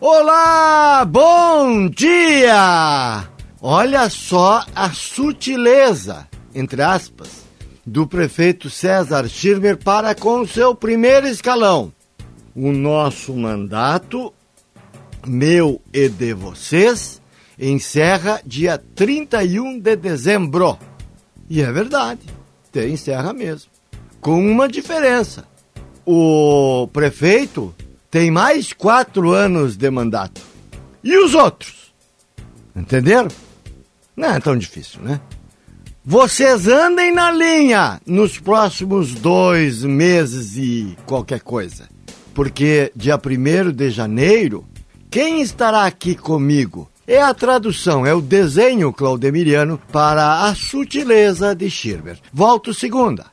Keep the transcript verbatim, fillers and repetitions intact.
Olá, bom dia! Olha só a sutileza, entre aspas, do prefeito César Schirmer para com seu primeiro escalão. O nosso mandato, meu e de vocês, encerra dia trinta e um de dezembro. E é verdade, tem encerra mesmo. Com uma diferença. O prefeito tem mais quatro anos de mandato. E os outros? Entenderam? Não é tão difícil, né? Vocês andem na linha nos próximos dois meses e qualquer coisa. Porque dia primeiro de janeiro, quem estará aqui comigo? É a tradução, é o desenho claudemiriano para a sutileza de Schirmer. Volto segunda.